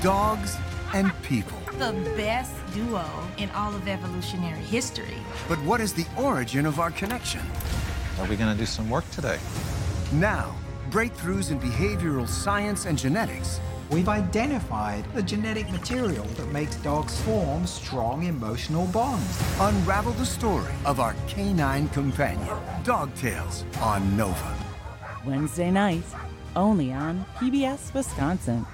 dogs and people. The best duo in all of evolutionary history. But what is the origin of our connection? Are we going to do some work today? Now, breakthroughs in behavioral science and genetics. We've identified the genetic material that makes dogs form strong emotional bonds. Unravel the story of our canine companion. Dog Tales on Nova. Wednesday night, only on PBS Wisconsin.